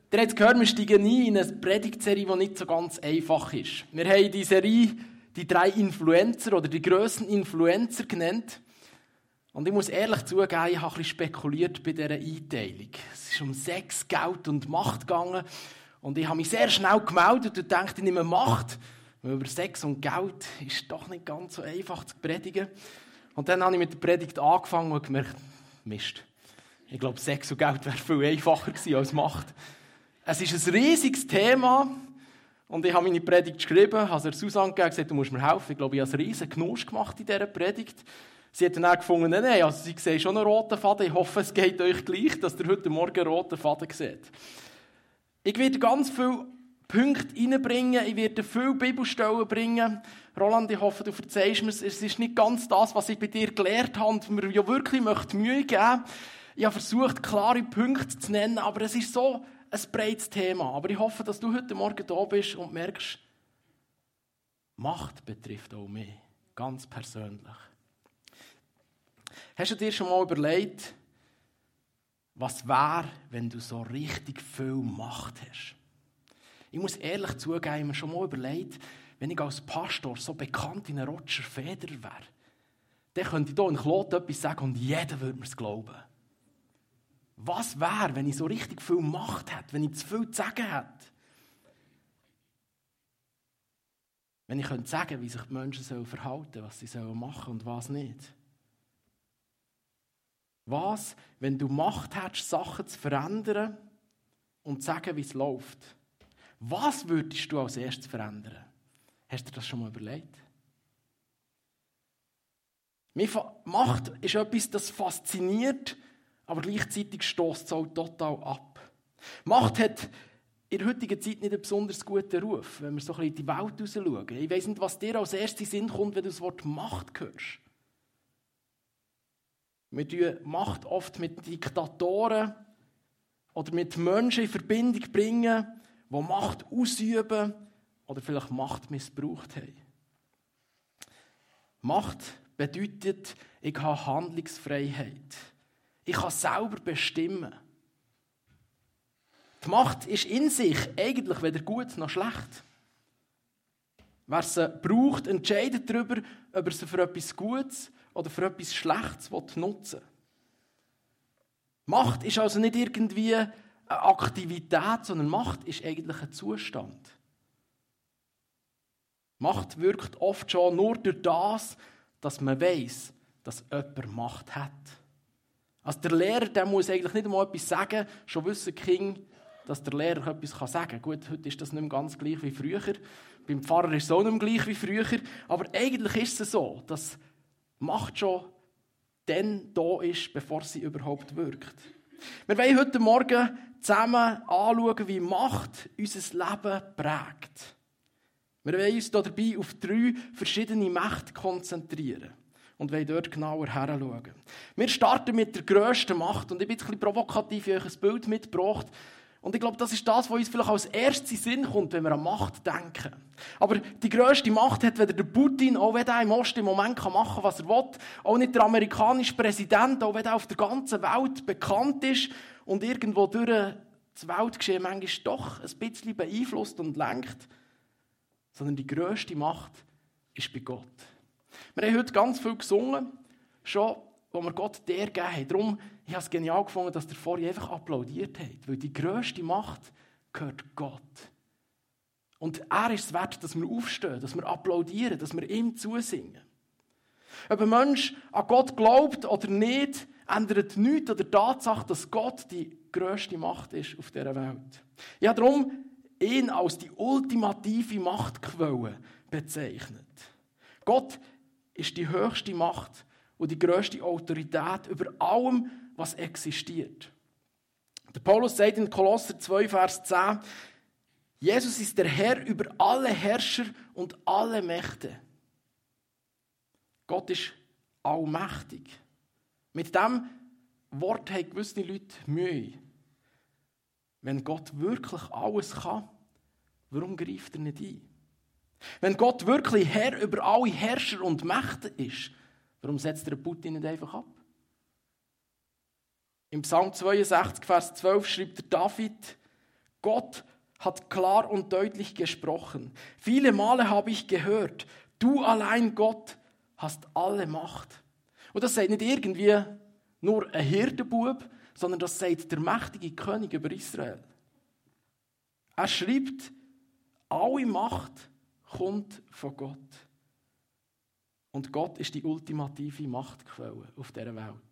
Ihr habt gehört, wir steigen nie in eine Predigtserie, die nicht so ganz einfach ist. Wir haben die Serie die 3 Influencer oder die grössten Influencer genannt. Und ich muss ehrlich zugeben, ich habe ein bisschen spekuliert bei dieser Einteilung. Es ist um Sex, Geld und Macht gegangen. Und ich habe mich sehr schnell gemeldet und dachte, ich nehme Macht. Weil über Sex und Geld ist doch nicht ganz so einfach zu predigen. Und dann habe ich mit der Predigt angefangen und gemerkt, Mist. Ich glaube, Sex und Geld wäre viel einfacher gewesen als Macht. Es ist ein riesiges Thema und ich habe meine Predigt geschrieben, habe es der Susanne gegeben und gesagt, du musst mir helfen. Ich glaube, ich habe einen riesen Genuss gemacht in dieser Predigt. Sie hat dann auch gefunden, nein, also sie sehen schon einen roten Faden. Ich hoffe, es geht euch gleich, dass ihr heute Morgen einen roten Faden seht. Ich werde ganz viele Punkte reinbringen, ich werde viele Bibelstellen bringen. Roland, ich hoffe, du verzeihst mir, es ist nicht ganz das, was ich bei dir gelernt habe und mir ja wirklich Mühe geben. Ich habe versucht, klare Punkte zu nennen, aber es ist so ein breites Thema. Aber ich hoffe, dass du heute Morgen da bist und merkst, Macht betrifft auch mich, ganz persönlich. Hast du dir schon mal überlegt, was wäre, wenn du so richtig viel Macht hast? Ich muss ehrlich zugeben, ich habe mir schon mal überlegt, wenn ich als Pastor so bekannt wie ein Roger Federer wäre, dann könnte ich hier in Klot etwas sagen und jeder würde mir es glauben. Was wäre, wenn ich so richtig viel Macht hätte, wenn ich zu viel zu sagen hätte? Wenn ich könnte sagen, wie sich die Menschen verhalten sollen, was sie machen und was nicht. Was, wenn du Macht hättest, Sachen zu verändern und zu sagen, wie es läuft? Was würdest du als erstes verändern? Hast du dir das schon mal überlegt? Macht ist etwas, das fasziniert, aber gleichzeitig stößt es auch total ab. Macht hat in der heutigen Zeit nicht einen besonders guten Ruf, wenn wir so ein bisschen in die Welt raus schauen. Ich weiss nicht, was dir als erstes in den Sinn kommt, wenn du das Wort Macht hörst. Wir bringen Macht oft mit Diktatoren oder mit Menschen in Verbindung bringen, die Macht ausüben oder vielleicht Macht missbraucht haben. Macht bedeutet, ich habe Handlungsfreiheit. Ich kann selber bestimmen. Die Macht ist in sich eigentlich weder gut noch schlecht. Wer sie braucht, entscheidet darüber, ob er sie für etwas Gutes oder für etwas Schlechtes nutzen will. Macht ist also nicht irgendwie eine Aktivität, sondern Macht ist eigentlich ein Zustand. Macht wirkt oft schon nur durch das, dass man weiss, dass jemand Macht hat. Also der Lehrer, der muss eigentlich nicht einmal etwas sagen, schon wissen die Kinder, dass der Lehrer etwas sagen kann. Gut, heute ist das nicht mehr ganz gleich wie früher. Beim Pfarrer ist es auch nicht mehr gleich wie früher. Aber eigentlich ist es so, dass Macht schon dann da ist, bevor sie überhaupt wirkt. Wir wollen heute Morgen zusammen anschauen, wie Macht unser Leben prägt. Wir wollen uns dabei auf 3 verschiedene Mächte konzentrieren und wollen dort genauer hinschauen. Wir starten mit der grössten Macht und ich bin jetzt ein bisschen provokativ, ich habe euch ein Bild mitgebracht. Und ich glaube, das ist das, was uns vielleicht als erstes in den Sinn kommt, wenn wir an Macht denken. Aber die grösste Macht hat weder der Putin, auch wenn er im Osten im Moment machen kann, was er will, auch nicht der amerikanische Präsident, auch wenn er auf der ganzen Welt bekannt ist und irgendwo durch das Weltgeschehen manchmal doch ein bisschen beeinflusst und lenkt, sondern die grösste Macht ist bei Gott. Wir haben heute ganz viel gesungen, schon, wo wir Gott der gegeben haben. Darum, ich habe es genial gefunden, dass ihr vorhin einfach applaudiert habt, weil die grösste Macht gehört Gott. Und er ist es wert, dass wir aufstehen, dass wir applaudieren, dass wir ihm zusingen. Ob ein Mensch an Gott glaubt oder nicht, ändert nichts an der Tatsache, dass Gott die grösste Macht ist auf dieser Welt. Ich habe darum ihn als die ultimative Machtquelle bezeichnet. Gott ist die höchste Macht und die grösste Autorität über allem, was existiert. Der Paulus sagt in Kolosser 2, Vers 10, Jesus ist der Herr über alle Herrscher und alle Mächte. Gott ist allmächtig. Mit diesem Wort haben gewisse Leute Mühe. Wenn Gott wirklich alles kann, warum greift er nicht ein? Wenn Gott wirklich Herr über alle Herrscher und Mächte ist, warum setzt er Putin nicht einfach ab? Im Psalm 62, Vers 12 schreibt der David, Gott hat klar und deutlich gesprochen. Viele Male habe ich gehört, du allein Gott hast alle Macht. Und das sagt nicht irgendwie nur ein Hirtenbub, sondern das sagt der mächtige König über Israel. Er schreibt, alle Macht kommt von Gott. Und Gott ist die ultimative Machtquelle auf dieser Welt.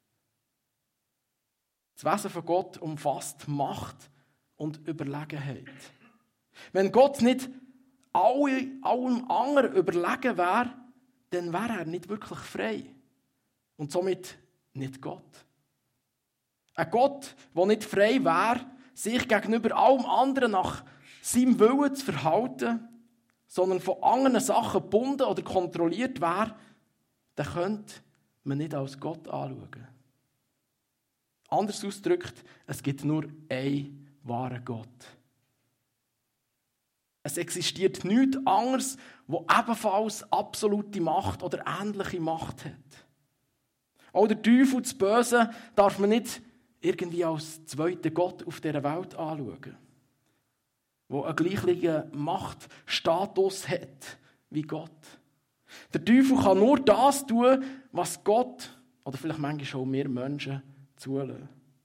Das Wesen von Gott umfasst Macht und Überlegenheit. Wenn Gott nicht allem anderen überlegen wäre, dann wäre er nicht wirklich frei. Und somit nicht Gott. Ein Gott, der nicht frei wäre, sich gegenüber allem anderen nach seinem Willen zu verhalten, sondern von anderen Sachen gebunden oder kontrolliert wäre, dann könnte man nicht als Gott anschauen. Anders ausgedrückt, es gibt nur einen wahren Gott. Es existiert nichts anderes, das ebenfalls absolute Macht oder ähnliche Macht hat. Auch der Teufel, das Böse, darf man nicht irgendwie als zweiten Gott auf dieser Welt anschauen, der einen gleichen Machtstatus hat wie Gott. Der Teufel kann nur das tun, was Gott, oder vielleicht manchmal auch wir Menschen, zulassen.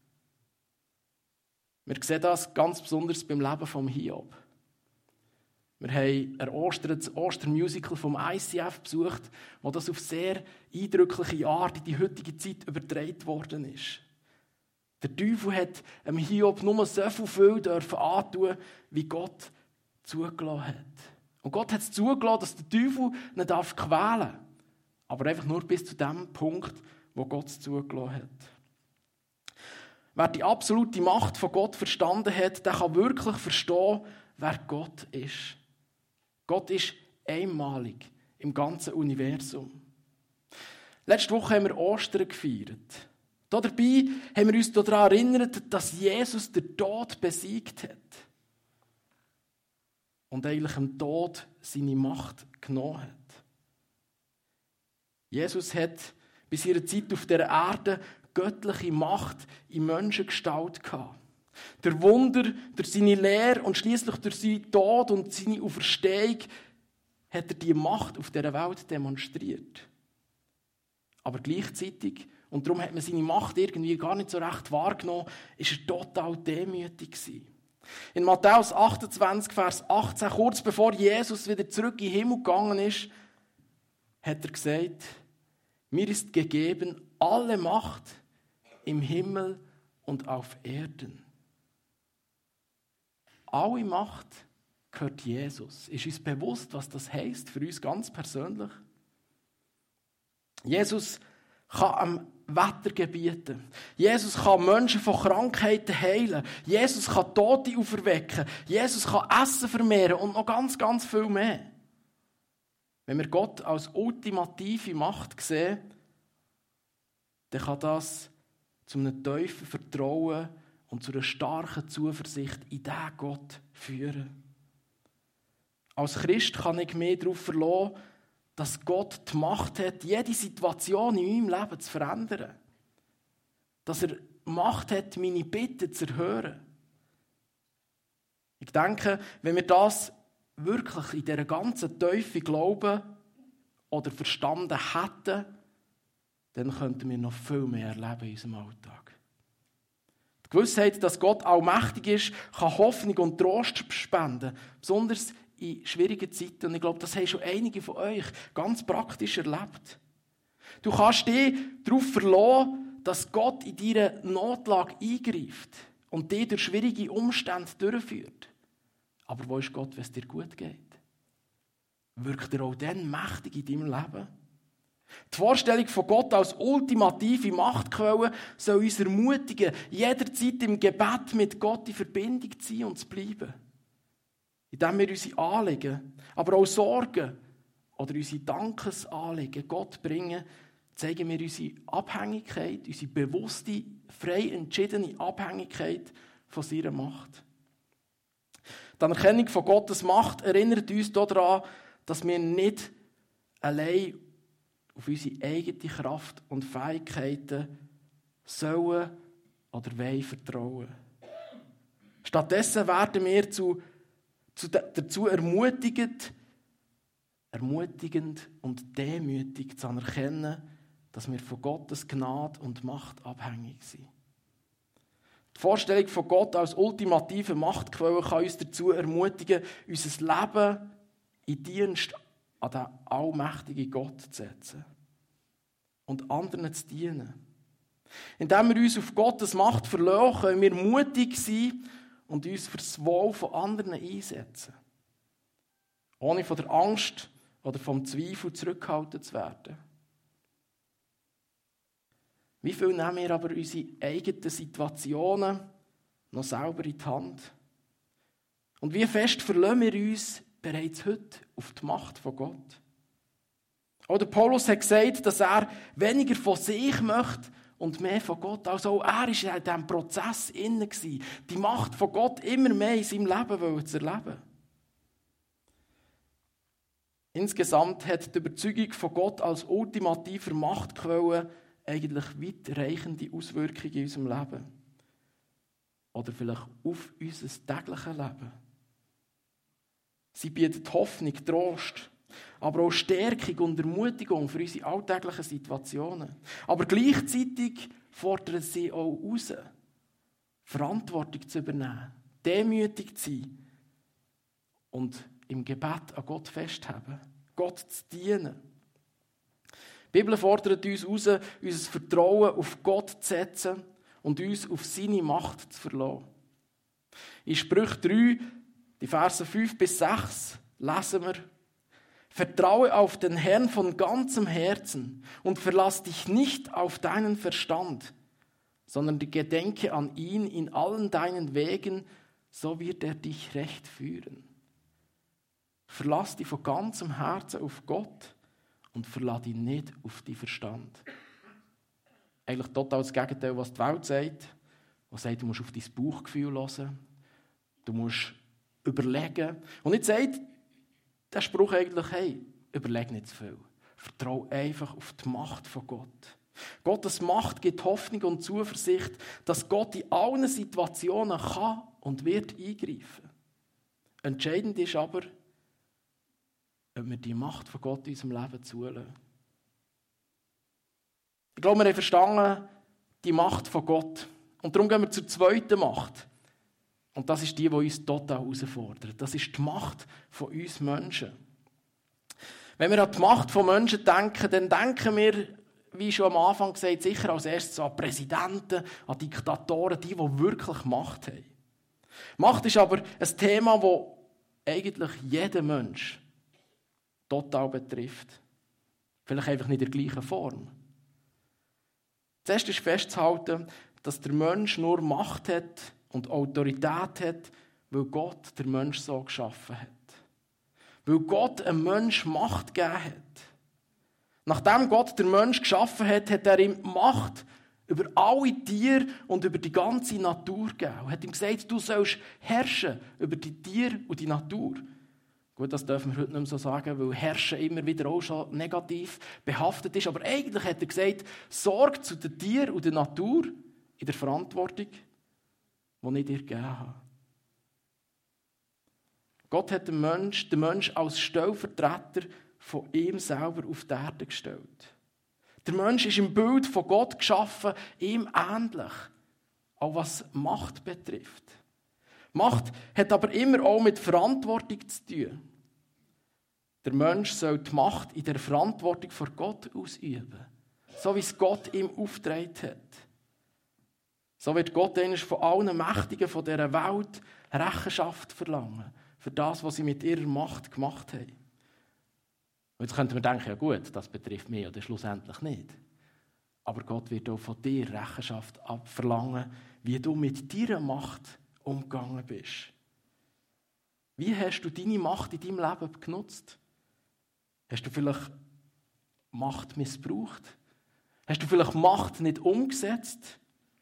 Wir sehen das ganz besonders beim Leben von Hiob. Wir haben an Ostern das Ostermusical vom ICF besucht, wo das auf sehr eindrückliche Art in die heutige Zeit übertragen worden ist. Der Teufel hat dem Hiob nur so viel antun, wie Gott zugelassen hat. Und Gott hat es zugelassen, dass der Teufel ihn quälen darf. Aber einfach nur bis zu dem Punkt, wo Gott es zugelassen hat. Wer die absolute Macht von Gott verstanden hat, der kann wirklich verstehen, wer Gott ist. Gott ist einmalig im ganzen Universum. Letzte Woche haben wir Ostern gefeiert. Dabei haben wir uns daran erinnert, dass Jesus den Tod besiegt hat. Und eigentlich dem Tod seine Macht genommen hat. Jesus hat bis ihrer Zeit auf der Erde göttliche Macht in Menschengestalt gehabt. Der Wunder durch seine Lehre und schließlich durch seinen Tod und seine Auferstehung hat er die Macht auf dieser Welt demonstriert. Aber gleichzeitig, und darum hat man seine Macht irgendwie gar nicht so recht wahrgenommen, ist er total demütig gewesen. In Matthäus 28, Vers 18, kurz bevor Jesus wieder zurück in den Himmel gegangen ist, hat er gesagt, mir ist gegeben alle Macht im Himmel und auf Erden. Alle Macht gehört Jesus. Ist uns bewusst, was das heisst für uns ganz persönlich? Jesus kann am Wetter gebieten. Jesus kann Menschen von Krankheiten heilen. Jesus kann Tote auferwecken. Jesus kann Essen vermehren und noch ganz, ganz viel mehr. Wenn wir Gott als ultimative Macht sehen, dann kann das zu einem tiefen Vertrauen und zu einer starken Zuversicht in diesen Gott führen. Als Christ kann ich mich darauf verlassen, dass Gott die Macht hat, jede Situation in meinem Leben zu verändern. Dass er Macht hat, meine Bitten zu erhören. Ich denke, wenn wir das wirklich in dieser ganzen Tiefe glauben oder verstanden hätten, dann könnten wir noch viel mehr erleben in unserem Alltag. Die Gewissheit, dass Gott allmächtig ist, kann Hoffnung und Trost spenden, besonders in schwierigen Zeiten. Und ich glaube, das haben schon einige von euch ganz praktisch erlebt. Du kannst dich darauf verlassen, dass Gott in deiner Notlage eingreift und dich durch schwierige Umstände durchführt. Aber wo ist Gott, wenn es dir gut geht? Wirkt er auch dann mächtig in deinem Leben? Die Vorstellung von Gott als ultimative Machtquelle soll uns ermutigen, jederzeit im Gebet mit Gott in Verbindung zu sein und zu bleiben. Indem wir unsere Anliegen, aber auch Sorgen oder unsere Dankesanliegen Gott bringen, zeigen wir unsere Abhängigkeit, unsere bewusste, frei entschiedene Abhängigkeit von seiner Macht. Die Anerkennung von Gottes Macht erinnert uns daran, dass wir nicht allein auf unsere eigene Kraft und Fähigkeiten sollen oder wollen vertrauen. Stattdessen werden wir dazu ermutigend und demütig zu anerkennen, dass wir von Gottes Gnade und Macht abhängig sind. Die Vorstellung von Gott als ultimative Machtquelle kann uns dazu ermutigen, unser Leben in Dienst an den allmächtigen Gott zu setzen und anderen zu dienen. Indem wir uns auf Gottes Macht verlassen, können wir mutig sein und uns für das Wohl von anderen einsetzen, ohne von der Angst oder vom Zweifel zurückgehalten zu werden. Wie viel nehmen wir aber unsere eigenen Situationen noch selber in die Hand? Und wie fest verlassen wir uns bereits heute auf die Macht von Gott? Auch der Paulus hat gesagt, dass er weniger von sich möchte und mehr von Gott. Also auch er war in diesem Prozess inne, die Macht von Gott immer mehr in seinem Leben zu erleben. Insgesamt hat die Überzeugung von Gott als ultimativer Machtquelle eigentlich weitreichende Auswirkungen in unserem Leben. Oder vielleicht auf unser tägliches Leben. Sie bietet Hoffnung, Trost, aber auch Stärkung und Ermutigung für unsere alltäglichen Situationen. Aber gleichzeitig fordern sie auch heraus, Verantwortung zu übernehmen, demütig zu sein und im Gebet an Gott festzuhalten, Gott zu dienen. Die Bibel fordert uns heraus, unser Vertrauen auf Gott zu setzen und uns auf seine Macht zu verlassen. In Sprüche 3, die Verse 5 bis 6, lesen wir: Vertraue auf den Herrn von ganzem Herzen und verlass dich nicht auf deinen Verstand, sondern gedenke an ihn in allen deinen Wegen, so wird er dich recht führen. Verlass dich von ganzem Herzen auf Gott und verlass dich nicht auf deinen Verstand. Eigentlich total das Gegenteil, was die Welt sagt. Die sagt, du musst auf dein Bauchgefühl hören, du musst überlegen. Und jetzt sagt der Spruch eigentlich, hey, überleg nicht zu viel. Vertraue einfach auf die Macht von Gott. Gottes Macht gibt Hoffnung und Zuversicht, dass Gott in allen Situationen kann und wird eingreifen. Entscheidend ist aber, ob wir die Macht von Gott in unserem Leben zulassen. Ich glaube, wir haben verstanden, die Macht von Gott. Und darum gehen wir zur zweiten Macht. Und das ist die uns total herausfordert. Das ist die Macht von uns Menschen. Wenn wir an die Macht von Menschen denken, dann denken wir, wie schon am Anfang gesagt, sicher als erstes an Präsidenten, an Diktatoren, die wirklich Macht haben. Macht ist aber ein Thema, das eigentlich jeden Mensch total betrifft. Vielleicht einfach nicht in der gleichen Form. Zuerst ist festzuhalten, dass der Mensch nur Macht hat und Autorität hat, weil Gott den Mensch so geschaffen hat. Weil Gott einem Menschen Macht gegeben hat. Nachdem Gott den Mensch geschaffen hat, hat er ihm Macht über alle Tiere und über die ganze Natur gegeben. Er hat ihm gesagt, du sollst herrschen über die Tiere und die Natur. Gut, das dürfen wir heute nicht mehr so sagen, weil Herrschen immer wieder auch schon negativ behaftet ist. Aber eigentlich hat er gesagt, sorge zu den Tieren und der Natur in der Verantwortung, die ich dir gegeben habe. Gott hat den Mensch als Stellvertreter von ihm selber auf die Erde gestellt. Der Mensch ist im Bild von Gott geschaffen, ihm ähnlich, auch was Macht betrifft. Macht hat aber immer auch mit Verantwortung zu tun. Der Mensch soll die Macht in der Verantwortung vor Gott ausüben, so wie es Gott ihm aufgetragen hat. So wird Gott einmal von allen Mächtigen von dieser Welt Rechenschaft verlangen für das, was sie mit ihrer Macht gemacht haben. Und jetzt könnte man denken, ja gut, das betrifft mich oder schlussendlich nicht. Aber Gott wird auch von dir Rechenschaft verlangen, wie du mit deiner Macht umgegangen bist. Wie hast du deine Macht in deinem Leben genutzt? Hast du vielleicht Macht missbraucht? Hast du vielleicht Macht nicht umgesetzt?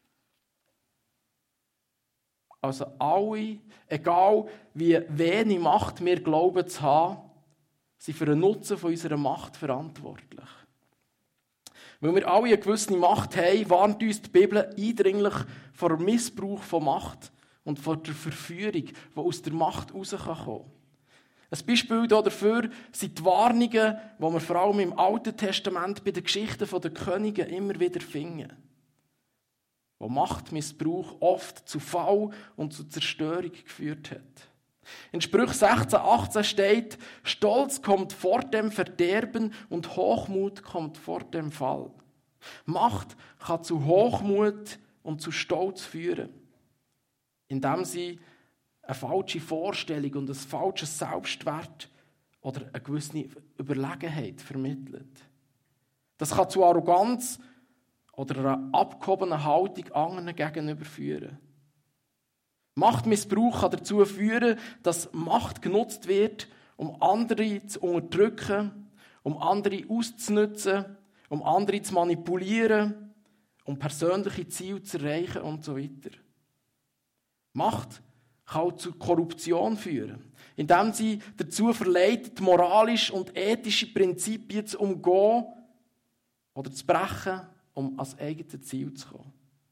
Also alle, egal wie wenig Macht wir glauben zu haben, sind für den Nutzen von unserer Macht verantwortlich. Weil wir alle eine gewisse Macht haben, warnt uns die Bibel eindringlich vor Missbrauch von Macht und vor der Verführung, die aus der Macht herauskommen kann. Ein Beispiel dafür sind die Warnungen, die wir vor allem im Alten Testament bei den Geschichten der Könige immer wieder finden. Wo Machtmissbrauch oft zu Fall und zu Zerstörung geführt hat. In Sprüche 16,18 steht, Stolz kommt vor dem Verderben und Hochmut kommt vor dem Fall. Macht kann zu Hochmut und zu Stolz führen, indem sie eine falsche Vorstellung und ein falsches Selbstwert oder eine gewisse Überlegenheit vermittelt. Das kann zu Arroganz oder einer abgehobenen Haltung anderen gegenüber führen. Machtmissbrauch kann dazu führen, dass Macht genutzt wird, um andere zu unterdrücken, um andere auszunutzen, um andere zu manipulieren, um persönliche Ziele zu erreichen und so weiter. Macht kann auch zu Korruption führen, indem sie dazu verleitet, moralische und ethische Prinzipien zu umgehen oder zu brechen, um ans eigene Ziel zu kommen.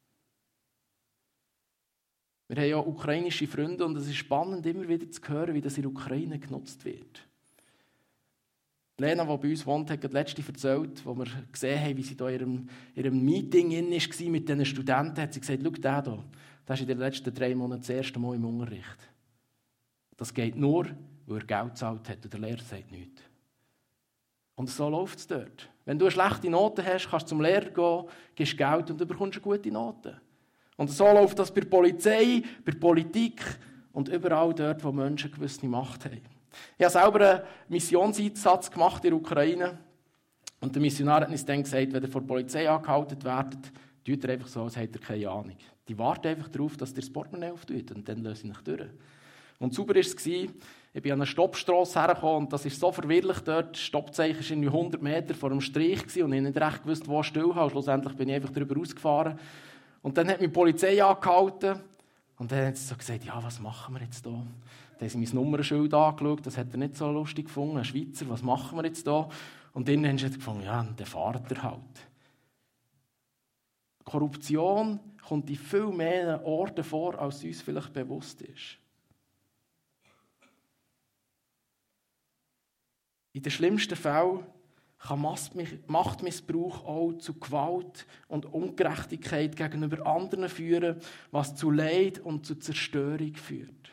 Wir haben ja ukrainische Freunde und es ist spannend, immer wieder zu hören, wie das in der Ukraine genutzt wird. Lena, die bei uns wohnt, hat gerade letzte erzählt, wo wir gesehen haben, wie sie da in ihrem Meeting war mit diesen Studenten, hat sie gesagt, schau, der hier, der ist in den letzten 3 Monaten das erste Mal im Unterricht. Das geht nur, weil er Geld gezahlt hat und der Lehrer sagt nichts. Und so läuft es dort. Wenn du eine schlechte Note hast, kannst du zum Lehrer gehen, gibst Geld und du bekommst eine gute Note. Und so läuft das bei der Polizei, bei der Politik und überall dort, wo Menschen eine gewisse Macht haben. Ich habe selber einen Missionseinsatz gemacht in der Ukraine. Und der Missionar hat uns dann gesagt, wenn ihr von der Polizei angehalten werdet, tut ihr einfach so, als hättet ihr keine Ahnung. Die warten einfach darauf, dass ihr das Portemonnaie auftut und dann löse ich euch durch. Und sauber war es. Ich bin an einer Stoppstrasse hergekommen und das ist so verwirrlich dort. Das Stoppzeichen war irgendwie 100 Meter vor dem Strich und ich habe nicht recht gewusst, wo stillhaben. Schlussendlich bin ich einfach darüber ausgefahren. Und dann hat mich die Polizei angehalten und dann hat sie so gesagt, ja, was machen wir jetzt da? Dann haben sie mein Nummernschild angeschaut, das hat er nicht so lustig gefunden. Ein Schweizer, was machen wir jetzt da? Und dann haben sie gefunden, ja, dann fahrt er halt. Korruption kommt in viel mehr Orten vor, als uns vielleicht bewusst ist. In den schlimmsten Fällen kann Machtmissbrauch auch zu Gewalt und Ungerechtigkeit gegenüber anderen führen, was zu Leid und zu Zerstörung führt.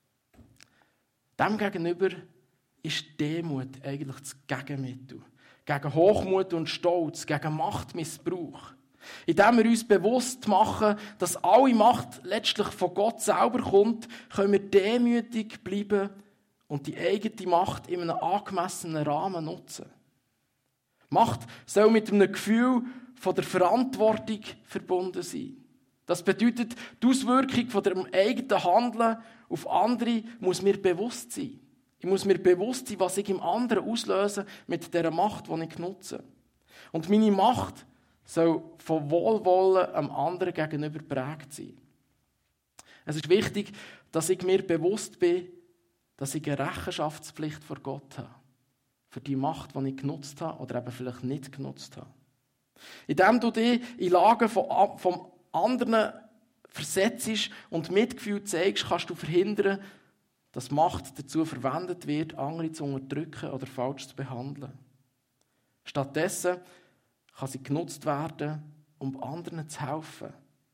Demgegenüber ist Demut eigentlich das Gegenmittel. Gegen Hochmut und Stolz, gegen Machtmissbrauch. Indem wir uns bewusst machen, dass alle Macht letztlich von Gott selber kommt, können wir demütig bleiben und die eigene Macht in einem angemessenen Rahmen nutzen. Macht soll mit einem Gefühl von der Verantwortung verbunden sein. Das bedeutet, die Auswirkung von dem eigenen Handeln auf andere muss mir bewusst sein. Ich muss mir bewusst sein, was ich im anderen auslöse mit dieser Macht, die ich nutze. Und meine Macht soll von Wohlwollen am anderen gegenüber geprägt sein. Es ist wichtig, dass ich mir bewusst bin, dass ich eine Rechenschaftspflicht vor Gott habe. Für die Macht, die ich genutzt habe oder eben vielleicht nicht genutzt habe. Indem du dich in Lagen vom anderen versetzt und Mitgefühl zeigst, kannst du verhindern, dass Macht dazu verwendet wird, andere zu unterdrücken oder falsch zu behandeln. Stattdessen kann sie genutzt werden, um anderen zu helfen,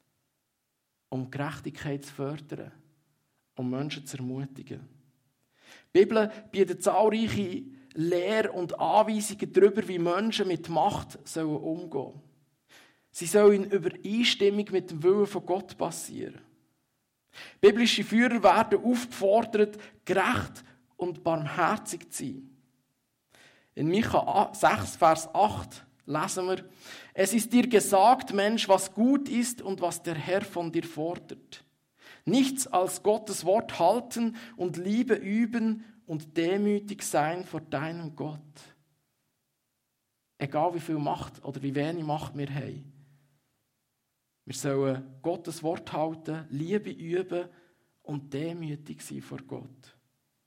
um Gerechtigkeit zu fördern, um Menschen zu ermutigen. Die Bibel bietet zahlreiche Lehr- und Anweisungen darüber, wie Menschen mit Macht umgehen sollen. Sie sollen in Übereinstimmung mit dem Willen von Gott passieren. Biblische Führer werden aufgefordert, gerecht und barmherzig zu sein. In Micha 6, Vers 8 lesen wir, es ist dir gesagt, Mensch, was gut ist und was der Herr von dir fordert. Nichts als Gottes Wort halten und Liebe üben und demütig sein vor deinem Gott. Egal wie viel Macht oder wie wenig Macht wir haben. Wir sollen Gottes Wort halten, Liebe üben und demütig sein vor Gott.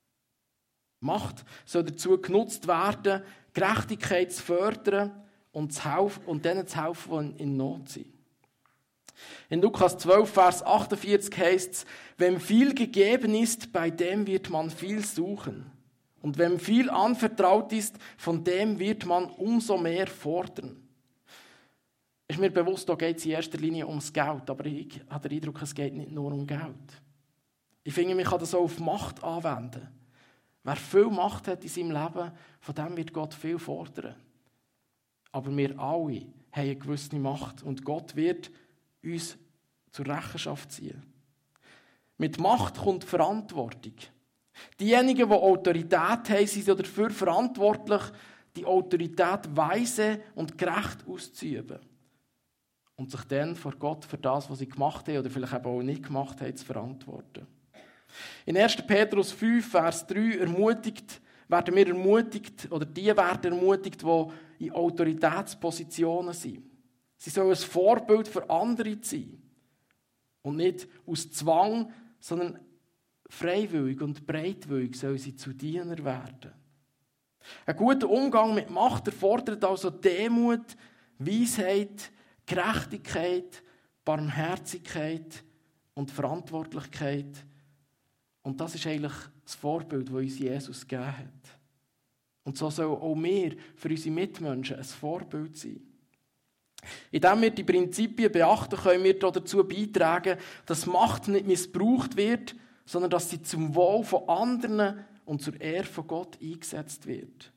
Macht soll dazu genutzt werden, Gerechtigkeit zu fördern und denen zu helfen, die in Not sind. In Lukas 12, Vers 48 heißt es, wem viel gegeben ist, bei dem wird man viel suchen. Und wem viel anvertraut ist, von dem wird man umso mehr fordern. Ist mir bewusst, da geht es in erster Linie ums Geld, aber ich habe den Eindruck, es geht nicht nur um Geld. Ich finde, man kann das auch auf Macht anwenden. Wer viel Macht hat in seinem Leben, von dem wird Gott viel fordern. Aber wir alle haben eine gewisse Macht und Gott wird uns zur Rechenschaft ziehen. Mit Macht kommt Verantwortung. Diejenigen, die Autorität haben, sind dafür verantwortlich, die Autorität weise und gerecht auszuüben. Und sich dann vor Gott für das, was sie gemacht haben oder vielleicht eben auch nicht gemacht haben, zu verantworten. In 1. Petrus 5, Vers 3 werden wir ermutigt, oder die werden ermutigt, die in Autoritätspositionen sind. Sie sollen ein Vorbild für andere sein. Und nicht aus Zwang, sondern freiwillig und bereitwillig sollen sie zu Dienern werden. Ein guter Umgang mit Macht erfordert also Demut, Weisheit, Gerechtigkeit, Barmherzigkeit und Verantwortlichkeit. Und das ist eigentlich das Vorbild, das uns Jesus gegeben hat. Und so sollen auch wir für unsere Mitmenschen ein Vorbild sein. Indem wir die Prinzipien beachten, können wir dazu beitragen, dass Macht nicht missbraucht wird, sondern dass sie zum Wohl von anderen und zur Ehre von Gott eingesetzt wird.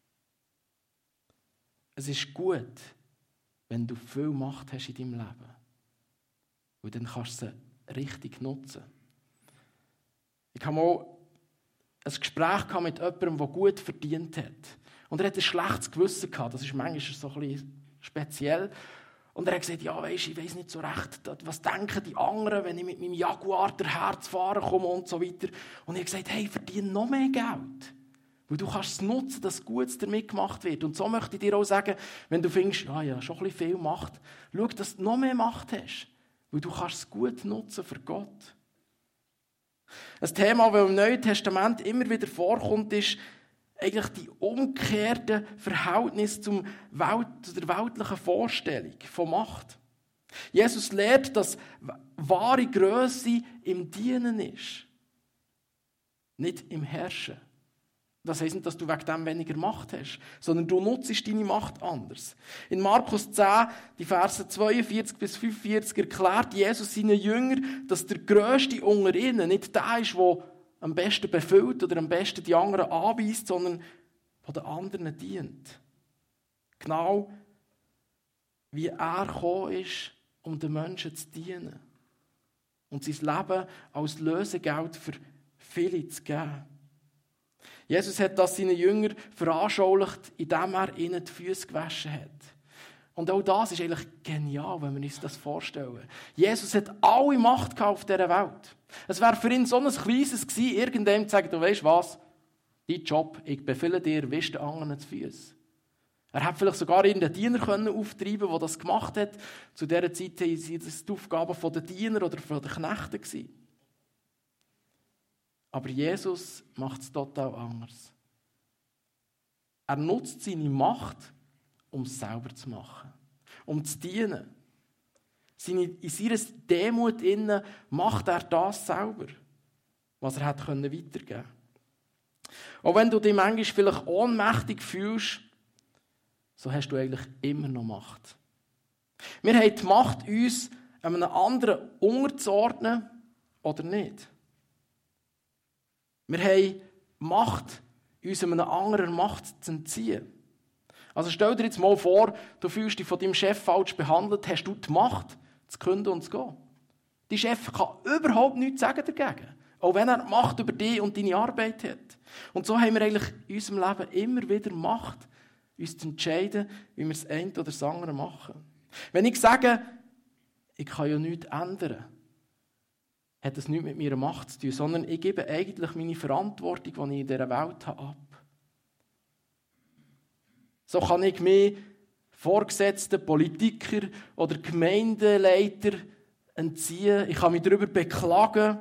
Es ist gut, wenn du viel Macht hast in deinem Leben. Und dann kannst du sie richtig nutzen. Ich habe mal ein Gespräch mit jemandem, der gut verdient hat. Und er hat ein schlechtes Gewissen gehabt. Das ist manchmal so ein bisschen speziell. Und er hat gesagt, ja, weisst, ich weiss nicht so recht, was denken die anderen, wenn ich mit meinem Jaguar Herz fahren komme und so weiter. Und er hat gesagt, hey, verdiene noch mehr Geld. Weil du kannst es nutzen, dass Gutes damit gemacht wird. Und so möchte ich dir auch sagen, wenn du findest, ja, schon ein bisschen viel Macht, schau, dass du noch mehr Macht hast. Weil du kannst es gut nutzen für Gott. Ein Thema, das im Neuen Testament immer wieder vorkommt, ist eigentlich die umgekehrte Verhältnis zur weltlichen Vorstellung von Macht. Jesus lehrt, dass wahre Grösse im Dienen ist, nicht im Herrschen. Das heisst nicht, dass du wegen dem weniger Macht hast, sondern du nutzt deine Macht anders. In Markus 10, die Verse 42 bis 45, erklärt Jesus seinen Jüngern, dass der Grösste unter ihnen nicht der ist, der am besten befüllt oder am besten die anderen anweist, sondern der den anderen dient. Genau wie er gekommen ist, um den Menschen zu dienen. Und sein Leben als Lösegeld für viele zu geben. Jesus hat das seinen Jüngern veranschaulicht, indem er ihnen die Füße gewaschen hat. Und auch das ist eigentlich genial, wenn wir uns das vorstellen. Jesus hat alle Macht auf dieser Welt. Es wäre für ihn so ein kleines gewesen, irgendjemandem zu sagen, du weisst was, dein Job, ich befehle dir, wisch den anderen die Füße. Er hat vielleicht sogar irgendeinen Diener auftreiben, der das gemacht hat. Zu dieser Zeit waren das die Aufgaben der Diener oder der Knechte gewesen. Aber Jesus macht es total anders. Er nutzt seine Macht, um es selber zu machen, um zu dienen. In seiner Demut innen macht er das selber, was er hat weitergeben konnte. Auch wenn du dich manchmal vielleicht ohnmächtig fühlst, so hast du eigentlich immer noch Macht. Wir haben die Macht, uns einem anderen unterzuordnen oder nicht. Wir haben Macht, uns einem anderen Macht zu entziehen. Also stell dir jetzt mal vor, du fühlst dich von deinem Chef falsch behandelt, hast du die Macht, zu kündigen und zu gehen. Dein Chef kann überhaupt nichts sagen dagegen, auch wenn er Macht über dich und deine Arbeit hat. Und so haben wir eigentlich in unserem Leben immer wieder Macht, uns zu entscheiden, wie wir das eine oder das andere machen. Wenn ich sage, ich kann ja nichts ändern, hat das nichts mit meiner Macht zu tun, sondern ich gebe eigentlich meine Verantwortung, die ich in dieser Welt habe, ab. So kann ich mich Vorgesetzten, Politiker oder Gemeindeleiter entziehen. Ich kann mich darüber beklagen.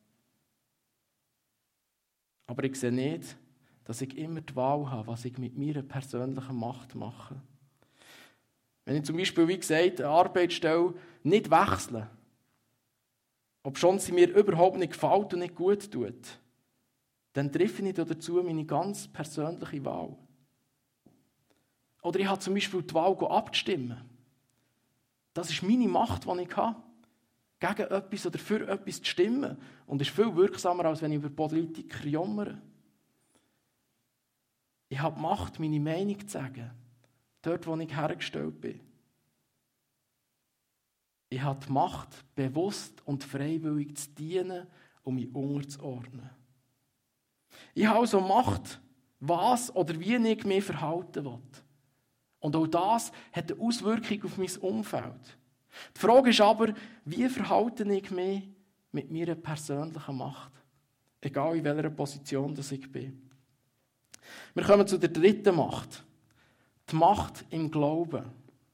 Aber ich sehe nicht, dass ich immer die Wahl habe, was ich mit meiner persönlichen Macht mache. Wenn ich zum Beispiel, wie gesagt, eine Arbeitsstelle nicht wechseln, obschon sie mir überhaupt nicht gefällt und nicht gut tut, dann treffe ich dazu meine ganz persönliche Wahl. Oder ich habe zum Beispiel die Wahl, abzustimmen. Das ist meine Macht, die ich habe, gegen etwas oder für etwas zu stimmen. Und ist viel wirksamer, als wenn ich über Politiker jammere. Ich habe die Macht, meine Meinung zu sagen, dort, wo ich hergestellt bin. Ich habe die Macht, bewusst und freiwillig zu dienen, um mich unterzuordnen. Ich habe also Macht, was oder wie ich mich verhalten will. Und auch das hat eine Auswirkung auf mein Umfeld. Die Frage ist aber, wie verhalte ich mich mit meiner persönlichen Macht? Egal in welcher Position ich bin. Wir kommen zu der dritten Macht. Die Macht im Glauben.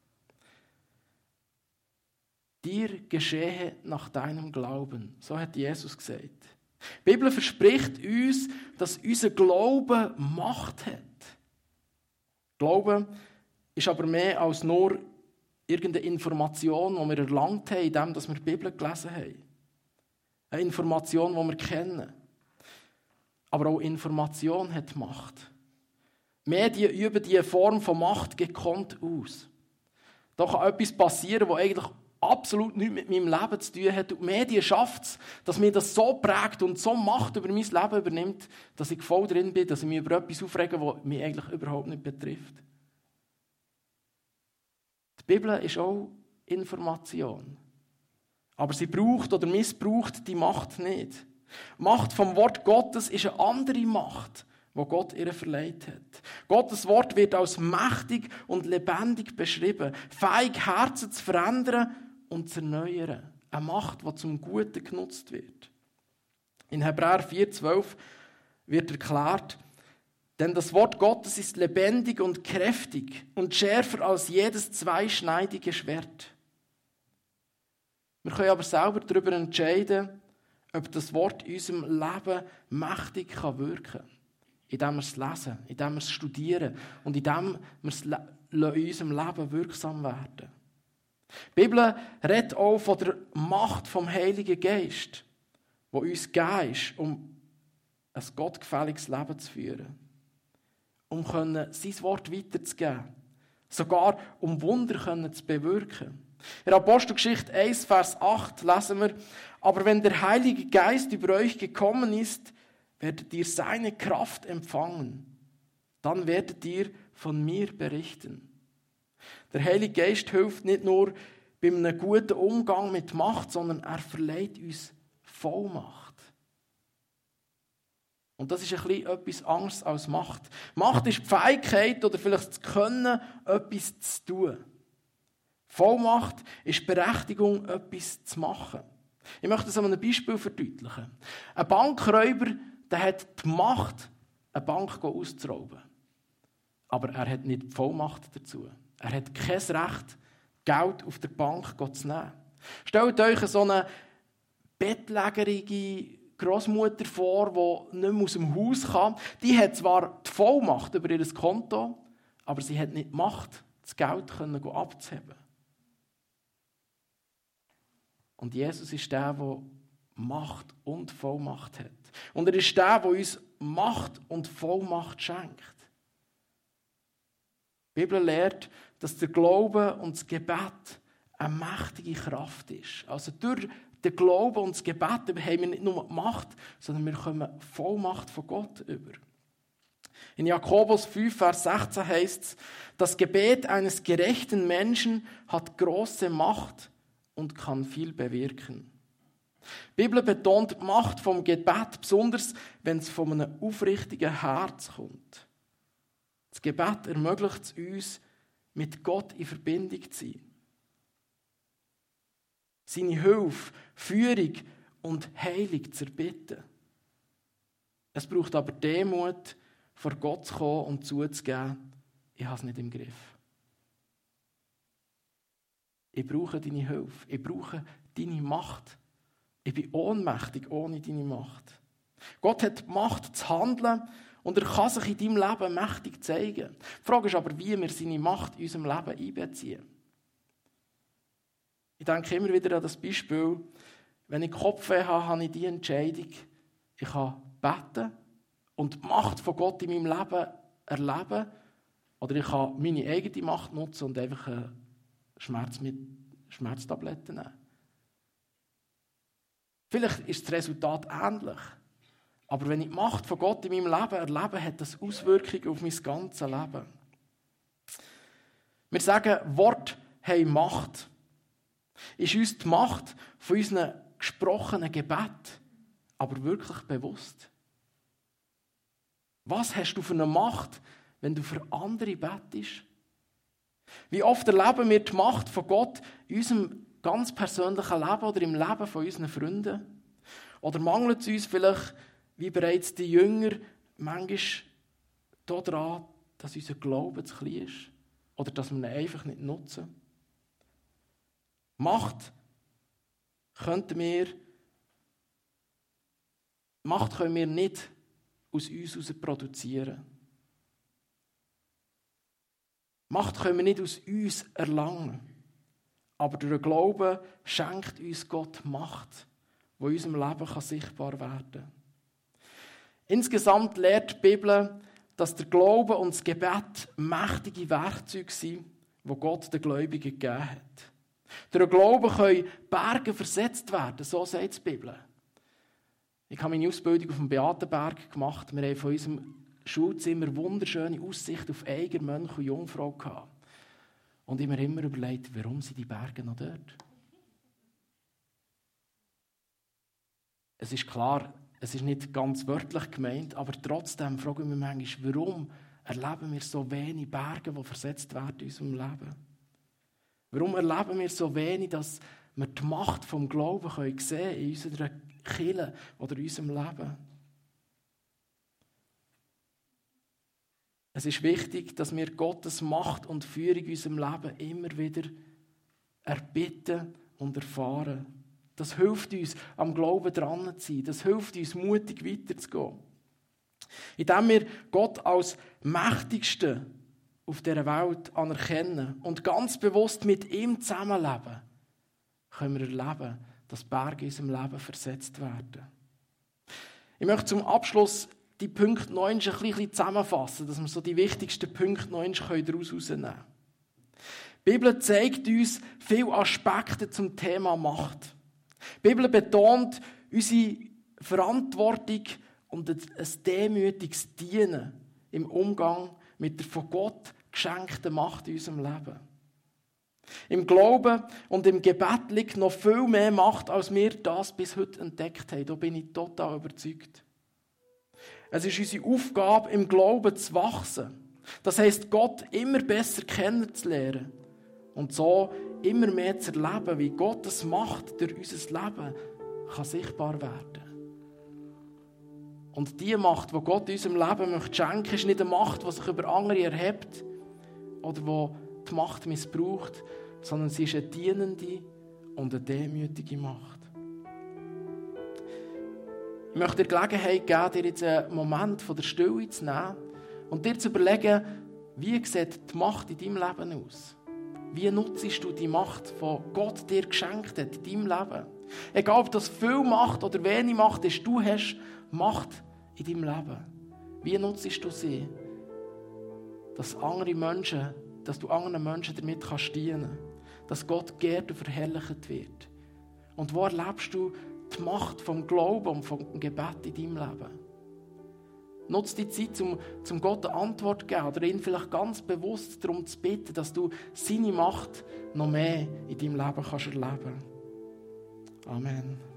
Dir geschehe nach deinem Glauben. So hat Jesus gesagt. Die Bibel verspricht uns, dass unser Glaube Macht hat. Glaube ist aber mehr als nur irgendeine Information, die wir erlangt haben, indem wir die Bibel gelesen haben. Eine Information, die wir kennen. Aber auch Information hat Macht. Medien üben diese Form von Macht gekonnt aus. Da kann etwas passieren, was eigentlich absolut nichts mit meinem Leben zu tun hat. Und die Medien schaffen es, dass mir das so prägt und so Macht über mein Leben übernimmt, dass ich voll drin bin, dass ich mich über etwas aufrege, das mich eigentlich überhaupt nicht betrifft. Die Bibel ist auch Information. Aber sie braucht oder missbraucht die Macht nicht. Die Macht vom Wort Gottes ist eine andere Macht, die Gott ihr verleiht hat. Gottes Wort wird als mächtig und lebendig beschrieben, fähig, Herzen zu verändern und zu erneuern. Eine Macht, die zum Guten genutzt wird. In Hebräer 4,12 wird erklärt, denn das Wort Gottes ist lebendig und kräftig und schärfer als jedes zweischneidige Schwert. Wir können aber selber darüber entscheiden, ob das Wort in unserem Leben mächtig wirken kann. Indem wir es lesen, indem wir es studieren und indem wir es in unserem Leben wirksam werden. Die Bibel redet auch von der Macht vom Heiligen Geist, die uns gegeben ist, um ein gottgefälliges Leben zu führen. Um sein Wort weiterzugeben. Sogar um Wunder zu bewirken. In der Apostelgeschichte 1, Vers 8 lesen wir, aber wenn der Heilige Geist über euch gekommen ist, werdet ihr seine Kraft empfangen. Dann werdet ihr von mir berichten. Der Heilige Geist hilft nicht nur bei einem guten Umgang mit Macht, sondern er verleiht uns Vollmacht. Und das ist ein bisschen etwas anderes als Macht. Macht ist die Fähigkeit oder vielleicht das Können, etwas zu tun. Vollmacht ist die Berechtigung, etwas zu machen. Ich möchte das an einem Beispiel verdeutlichen. Ein Bankräuber, der hat die Macht, eine Bank auszurauben. Aber er hat nicht die Vollmacht dazu. Er hat kein Recht, Geld auf der Bank zu nehmen. Stellt euch so eine bettlägerige Großmutter vor, die nicht mehr aus dem Haus kann. Die hat zwar die Vollmacht über ihr Konto, aber sie hat nicht die Macht, das Geld abzuheben. Und Jesus ist der Macht und Vollmacht hat. Und er ist der uns Macht und Vollmacht schenkt. Die Bibel lehrt, dass der Glaube und das Gebet eine mächtige Kraft ist. Also durch den Glauben und das Gebet haben wir nicht nur Macht, sondern wir kommen Vollmacht von Gott über. In Jakobus 5, Vers 16 heißt es, das Gebet eines gerechten Menschen hat große Macht und kann viel bewirken. Die Bibel betont die Macht vom Gebet, besonders wenn es von einem aufrichtigen Herz kommt. Das Gebet ermöglicht es uns, mit Gott in Verbindung zu sein. Seine Hilfe, Führung und Heilung zu erbitten. Es braucht aber Demut, vor Gott zu kommen und zuzugeben, ich habe es nicht im Griff. Ich brauche deine Hilfe, ich brauche deine Macht. Ich bin ohnmächtig ohne deine Macht. Gott hat die Macht zu handeln und er kann sich in deinem Leben mächtig zeigen. Die Frage ist aber, wie wir seine Macht in unserem Leben einbeziehen. Ich denke immer wieder an das Beispiel, wenn ich Kopfweh habe, habe ich die Entscheidung, ich kann beten und die Macht von Gott in meinem Leben erleben, oder ich kann meine eigene Macht nutzen und einfach Schmerztabletten nehmen. Vielleicht ist das Resultat ähnlich, aber wenn ich die Macht von Gott in meinem Leben erlebe, hat das Auswirkungen auf mein ganzes Leben. Wir sagen, Worte haben Macht. Ist uns die Macht von unseren gesprochenen Gebeten aber wirklich bewusst? Was hast du für eine Macht, wenn du für andere betest? Wie oft erleben wir die Macht von Gott in unserem ganz persönlichen Leben oder im Leben von unseren Freunden? Oder mangelt es uns vielleicht, wie bereits die Jünger, manchmal daran, dass unser Glaube zu klein ist? Oder dass wir ihn einfach nicht nutzen? Macht können wir nicht aus uns heraus produzieren. Macht können wir nicht aus uns erlangen. Aber durch den Glauben schenkt uns Gott Macht, die in unserem Leben sichtbar werden kann. Insgesamt lehrt die Bibel, dass der Glaube und das Gebet mächtige Werkzeuge sind, die Gott den Gläubigen gegeben hat. Durch den Glauben können Berge versetzt werden, so sagt die Bibel. Ich habe meine Ausbildung auf dem Beatenberg gemacht. Wir haben von unserem Schulzimmer wunderschöne Aussicht auf Eiger, Mönch und Jungfrau gehabt. Und ich habe mir immer überlegt, warum sind die Berge noch dort? Es ist klar, es ist nicht ganz wörtlich gemeint, aber trotzdem frage ich mich manchmal, warum erleben wir so wenig Berge, die versetzt werden in unserem Leben? Warum erleben wir so wenig, dass wir die Macht vom Glauben sehen können in unserer Kirche oder in unserem Leben? Es ist wichtig, dass wir Gottes Macht und Führung in unserem Leben immer wieder erbitten und erfahren. Das hilft uns, am Glauben dran zu sein. Das hilft uns, mutig weiterzugehen. Indem wir Gott als Mächtigsten auf dieser Welt anerkennen und ganz bewusst mit ihm zusammenleben, können wir erleben, dass Berge in unserem Leben versetzt werden. Ich möchte zum Abschluss die Punkte 9 ein bisschen zusammenfassen, dass wir so die wichtigsten Punkte 9 daraus herausnehmen können. Die Bibel zeigt uns viele Aspekte zum Thema Macht. Die Bibel betont unsere Verantwortung und ein demütiges Dienen im Umgang mit der von Gott geschenkten Macht in unserem Leben. Im Glauben und im Gebet liegt noch viel mehr Macht, als wir das bis heute entdeckt haben. Da bin ich total überzeugt. Es ist unsere Aufgabe, im Glauben zu wachsen. Das heisst, Gott immer besser kennenzulernen und so immer mehr zu erleben, wie Gottes Macht durch unser Leben kann sichtbar werden. Und die Macht, die Gott in unserem Leben möchte schenken, ist nicht eine Macht, die sich über andere erhebt oder die die Macht missbraucht, sondern sie ist eine dienende und eine demütige Macht. Ich möchte dir Gelegenheit geben, dir jetzt einen Moment von der Stille zu nehmen und dir zu überlegen, wie sieht die Macht in deinem Leben aus? Wie nutzt du die Macht, die Gott dir geschenkt hat in deinem Leben? Egal, ob das viel Macht oder wenig Macht ist, du hast Macht in deinem Leben. Wie nutzt du sie? Dass du anderen Menschen damit kannst dienen. Dass Gott geehrt und verherrlicht wird. Und wo erlebst du die Macht vom Glauben und vom Gebet in deinem Leben? Nutze die Zeit, um Gott eine Antwort zu geben oder ihn vielleicht ganz bewusst darum zu bitten, dass du seine Macht noch mehr in deinem Leben kannst erleben kannst. Amen.